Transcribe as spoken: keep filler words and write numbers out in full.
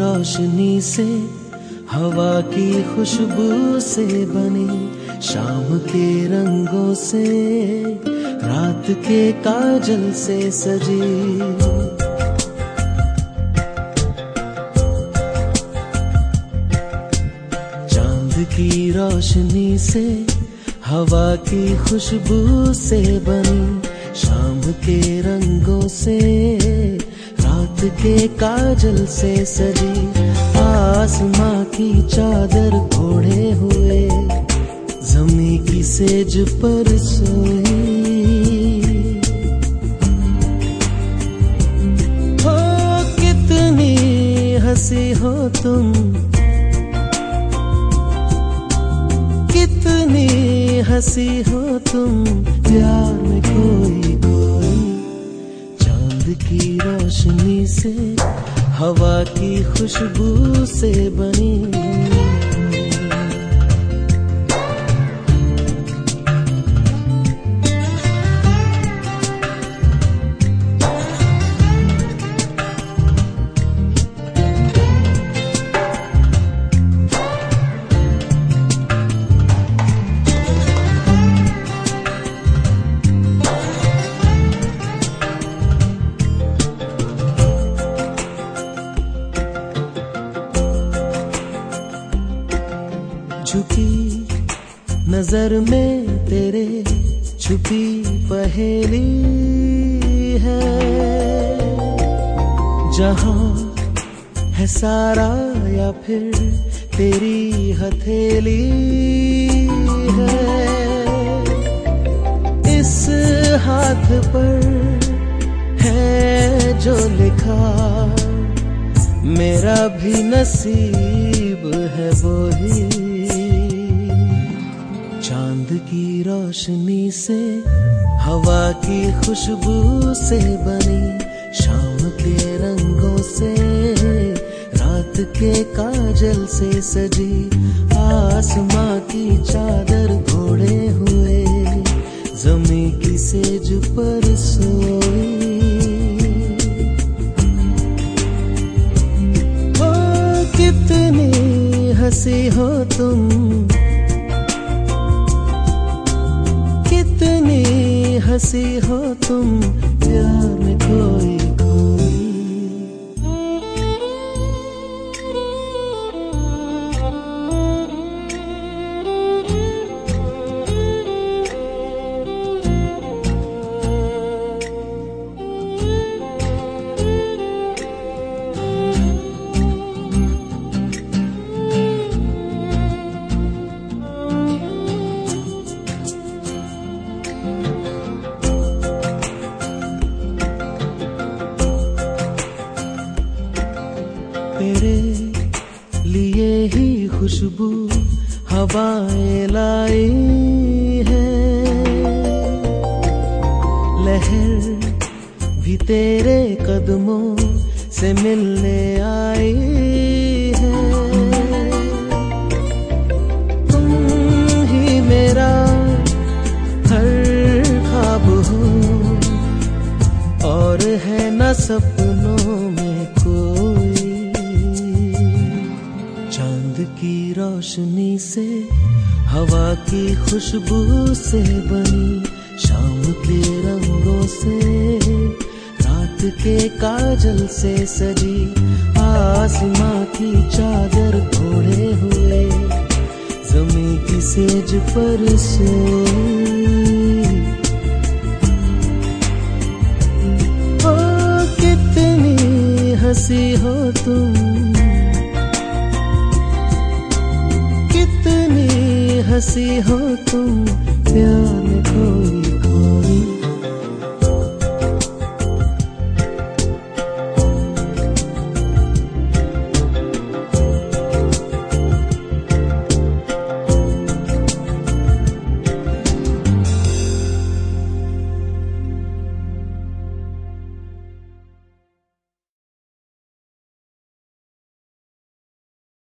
रोशनी से, हवा की खुशबू से बनी, शाम के रंगों से, रात के काजल से सजी। की रोशनी से, हवा की खुशबू से बनी, शाम के रंगों से, रात के काजल से सजी। आसमां की चादर ओढ़े हुए, जमी की सेज पर सोई। हो कितनी हंसी हो तुम, कितनी हंसी हो तुम, प्यार में कोई कोई। चांद की रोशनी से, हवा की खुशबू से बनी। झुकी नजर में तेरे छुपी पहेली है, जहां है सारा या फिर तेरी हथेली है। इस हाथ पर है जो लिखा, मेरा भी नसीब है वो ही। चांद की रोशनी से, हवा की खुशबू से बनी, शाम के रंगों से, रात के काजल से सजी। आसमां की चादर ओढ़े हुए, जमी की सेज पर सोई। ओ कितनी हंसी हो तुम, कितनी हंसी हो तुम, प्यार में कोई कोई। तेरे लिए ही खुशबू हवाएं लाई है, लहर भी तेरे कदमों से मिलने आई है। तुम ही मेरा हर ख्वाब हो, और है न सपनों में कोई। चांद की रोशनी से, हवा की खुशबू से बनी, शाम के रंगों से, रात के काजल से सजी। आसमां की चादर ओढ़े हुए, जमी की सेज पर सोई। ओ कितनी हंसी हो तुम, कितनी हंसी हो तुम, प्यार में कोई